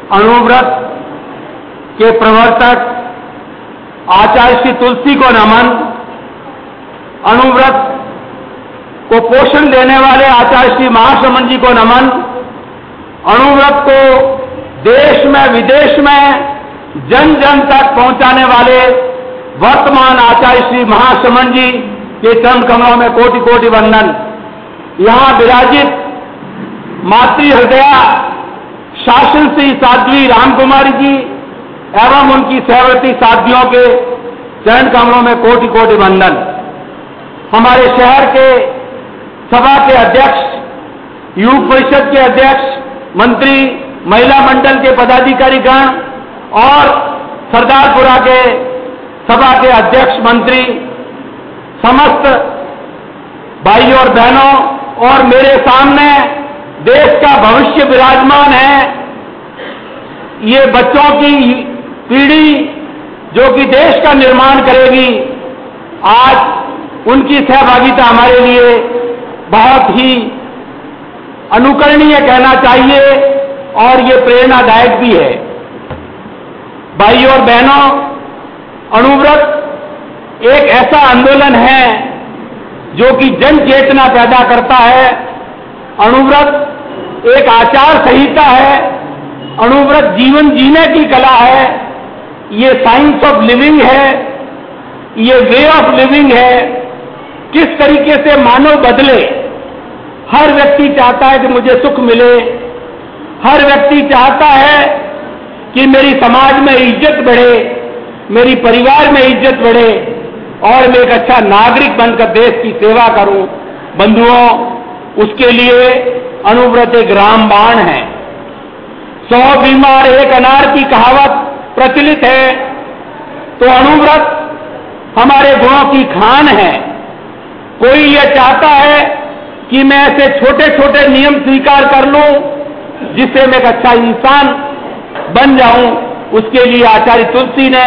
अणुव्रत के प्रवर्तक आचार्य श्री तुलसी को नमन, अणुव्रत को पोषण देने वाले आचार्य श्री महाश्रमण जी को नमन, अणुव्रत को देश में विदेश में जन जन तक पहुंचाने वाले वर्तमान आचार्य श्री महाश्रमण जी के चरण कमलों में कोटि कोटि वंदन। यहां विराजित मातृ हृदया शासन श्री साध्वी रामकुमारी जी एवं उनकी सहवर्ती साथियों के चरण कमलों में कोटि कोटि वंदन। हमारे शहर के सभा के अध्यक्ष, युवा परिषद के अध्यक्ष, मंत्री, महिला मंडल के पदाधिकारीगण और सरदारपुरा के सभा के अध्यक्ष, मंत्री, समस्त भाइयों और बहनों, और मेरे सामने देश का भविष्य विराजमान है। ये बच्चों की पीढ़ी जो कि देश का निर्माण करेगी, आज उनकी सहभागिता हमारे लिए बहुत ही अनुकरणीय कहना चाहिए और ये प्रेरणादायक भी है। भाइयों और बहनों, अणुव्रत एक ऐसा आंदोलन है जो कि जन चेतना पैदा करता है। अणुव्रत एक आचार संहिता है। अणुव्रत जीवन जीने की कला है। ये साइंस ऑफ लिविंग है, ये वे ऑफ लिविंग है। किस तरीके से मानव बदले। हर व्यक्ति चाहता है कि मुझे सुख मिले, हर व्यक्ति चाहता है कि मेरी समाज में इज्जत बढ़े, मेरी परिवार में इज्जत बढ़े और मैं एक अच्छा नागरिक बनकर देश की सेवा करूं। बंधुओं, उसके लिए अणुव्रत एक रामबाण है। 100 बीमार एक अनार की कहावत प्रचलित है, तो अणुव्रत हमारे गुणों की खान है। कोई यह चाहता है कि मैं ऐसे छोटे छोटे नियम स्वीकार कर लूं जिससे मैं एक अच्छा इंसान बन जाऊं। उसके लिए आचार्य तुलसी ने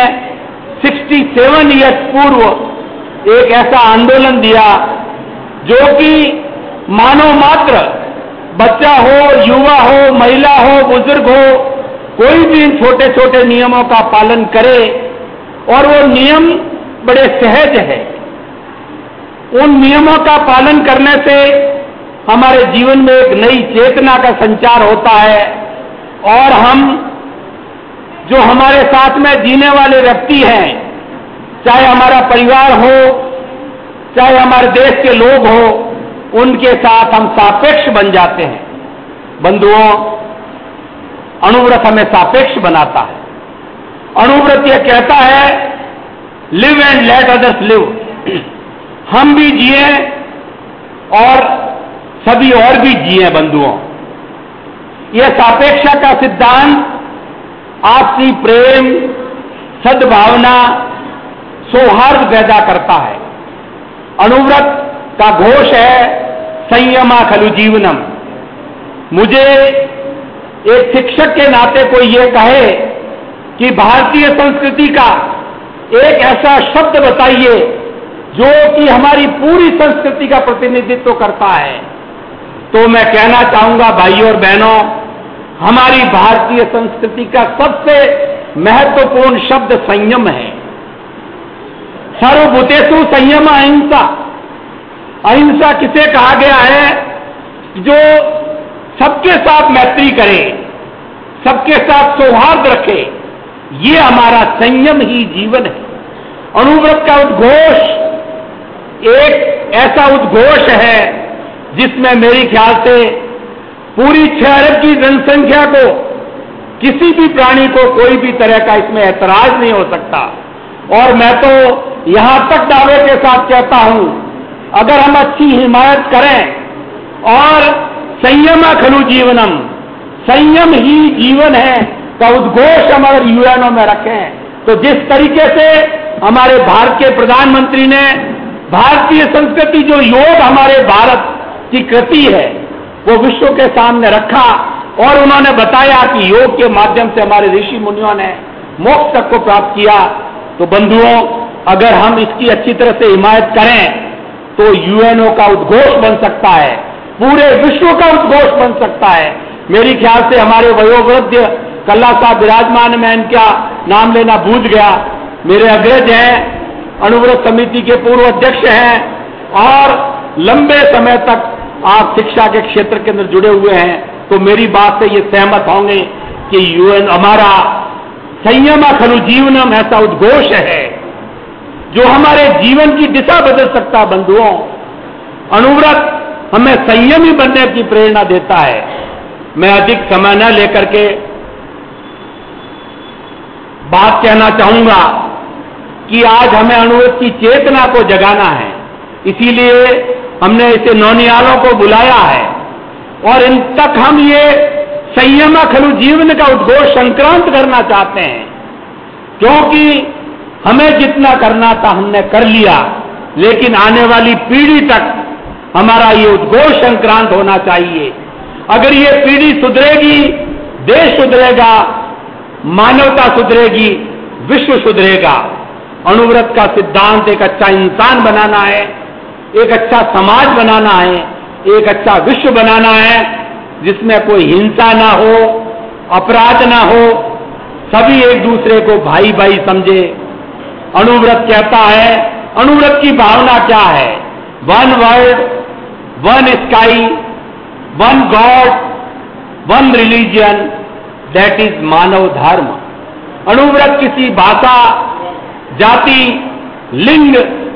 67 ईयर्स पूर्व एक ऐसा आंदोलन दिया जो कि मानव मात्र, बच्चा हो, युवा हो, महिला हो, बुजुर्ग हो, कोई भी इन छोटे छोटे नियमों का पालन करे। और वो नियम बड़े सहज है। उन नियमों का पालन करने से हमारे जीवन में एक नई चेतना का संचार होता है और हम जो हमारे साथ में जीने वाले व्यक्ति हैं, चाहे हमारा परिवार हो, चाहे हमारे देश के लोग हो, उनके साथ हम सापेक्ष बन जाते हैं। बंधुओं, अणुव्रत हमें सापेक्ष बनाता है। अणुव्रत यह कहता है, live and let others live. हम भी जिए और सभी और भी जिए। बंधुओं, यह सापेक्षा का सिद्धांत आपसी प्रेम, सद्भावना, सौहार्द पैदा करता है। अणुव्रत का घोष है, संयमा खलु जीवनम। मुझे एक शिक्षक के नाते कोई यह कहे कि भारतीय संस्कृति का एक ऐसा शब्द बताइए जो कि हमारी पूरी संस्कृति का प्रतिनिधित्व करता है, तो मैं कहना चाहूंगा भाइयों और बहनों, हमारी भारतीय संस्कृति का सबसे महत्वपूर्ण शब्द संयम है। सर्वभूतेषु संयम अहिंसा। अहिंसा किसे कहा गया है? जो सबके साथ मैत्री करे, सबके साथ सौहार्द रखे। ये हमारा संयम ही जीवन है। अणुव्रत का उद्घोष एक ऐसा उद्घोष है जिसमें मेरे ख्याल से पूरी 6 अरब की जनसंख्या को, किसी भी प्राणी को कोई भी तरह का इसमें ऐतराज नहीं हो सकता। और मैं तो यहां तक दावे के साथ कहता हूं, अगर हम अच्छी हिमायत करें और संयम खलु जीवनम, संयम ही जीवन है का उद्घोष हमारे यूएनओ में रखें, तो जिस तरीके से हमारे भारत के प्रधानमंत्री ने भारतीय संस्कृति जो योग हमारे भारत की कृति है वो विश्व के सामने रखा और उन्होंने बताया कि योग के माध्यम से हमारे ऋषि मुनियों ने मोक्ष तक को प्राप्त किया। तो बंधुओं, अगर हम इसकी अच्छी तरह से हिमायत करें तो यूएनओ का उद्घोष बन सकता है, पूरे विश्व का उद्घोष बन सकता है। मेरी ख्याल से हमारे वयोवृद्ध कल्ला साहब विराजमान, मैं इनका नाम लेना भूल गया, मेरे अग्रज हैं, अणुव्रत समिति के पूर्व अध्यक्ष हैं और लंबे समय तक आप शिक्षा के क्षेत्र के अंदर जुड़े हुए हैं, तो मेरी बात से ये सहमत होंगे कि यूएन हमारा संयम खलु जीवनम ऐसा उद्घोष है जो हमारे जीवन की दिशा बदल सकता है। बंधुओं, अणुव्रत हमें संयमी बनने की प्रेरणा देता है। मैं अधिक समय न लेकर के बात कहना चाहूंगा कि आज हमें अणुव्रत की चेतना को जगाना है, इसीलिए हमने इसे नौनियालों को बुलाया है और इन तक हम ये संयम खलु जीवन का उद्घोष संक्रांत करना चाहते हैं, क्योंकि हमें जितना करना था हमने कर लिया, लेकिन आने वाली पीढ़ी तक हमारा ये उद्घोष संक्रांत होना चाहिए। अगर ये पीढ़ी सुधरेगी, देश सुधरेगा, मानवता सुधरेगी, विश्व सुधरेगा। अणुव्रत का सिद्धांत एक अच्छा इंसान बनाना है, एक अच्छा समाज बनाना है, एक अच्छा विश्व बनाना है जिसमें कोई हिंसा ना हो, अपराध ना हो, सभी एक दूसरे को भाई भाई समझे। अणुव्रत कहता है, अणुव्रत की भावना क्या है? One world, one sky, one God, one religion, that is मानव धर्म। अणुव्रत किसी भाषा, जाति, लिंग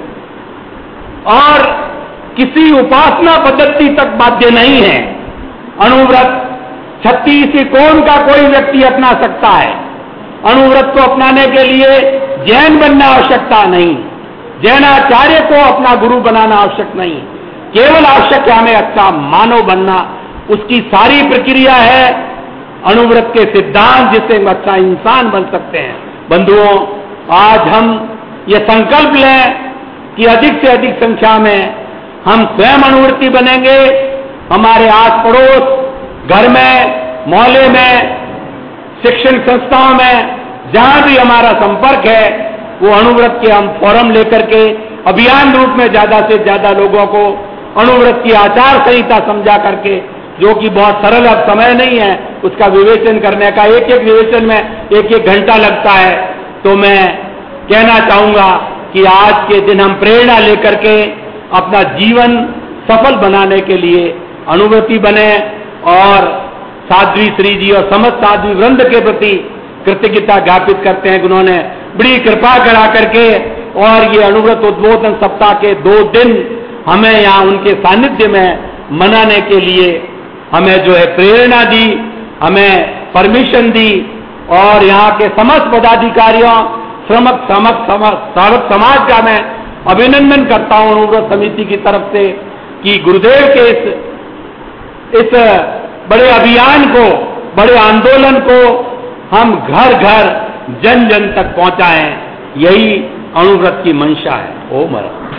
और किसी उपासना पद्धति तक बाध्य नहीं है। अणुव्रत 36 कोण का कोई व्यक्ति अपना सकता है। अणुव्रत को अपनाने के लिए जैन बनना आवश्यकता नहीं, जैनाचार्य को अपना गुरु बनाना आवश्यक नहीं, केवल आवश्यक है हमें अच्छा मानव बनना। उसकी सारी प्रक्रिया है अणुव्रत के सिद्धांत, जिससे हम अच्छा इंसान बन सकते हैं। बंधुओं, आज हम ये संकल्प लें कि अधिक से अधिक संख्या में हम स्वयं अणुव्रती बनेंगे। हमारे आस पड़ोस, घर में, मोहल्ले में, शिक्षण संस्थाओं में, जहां भी हमारा संपर्क है, वो अणुव्रत के हम फोरम लेकर के अभियान रूप में ज्यादा से ज्यादा लोगों को अणुव्रत की आचार संहिता समझा करके, जो कि बहुत सरल अब समय नहीं है उसका विवेचन करने का, एक एक विवेचन में एक एक घंटा लगता है। तो मैं कहना चाहूंगा कि आज के दिन हम प्रेरणा लेकर के अपना जीवन सफल बनाने के लिए अणुव्रती बने और साध्वी श्री जी और समस्त साध्वी वृंद के प्रति कृतज्ञता ज्ञापित करते हैं कि उन्होंने बड़ी कृपा करा करके और ये अणुव्रत उद्बोधन सप्ताह के 2 दिन हमें यहाँ उनके सानिध्य में मनाने के लिए हमें जो है प्रेरणा दी, हमें परमिशन दी और यहाँ के समस्त पदाधिकारियों, श्रमक सावक समाज का मैं अभिनंदन करता हूँ अणुव्रत समिति की तरफ से कि गुरुदेव के इस बड़े अभियान को, बड़े आंदोलन को हम घर घर, जन जन तक पहुंचाएं। यही अणुव्रत की मंशा है। ओम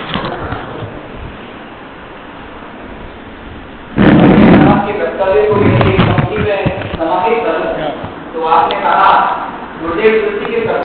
आपके वक्तव्य को लेकर में समाहित कर, तो आपने कहा गुरुदेव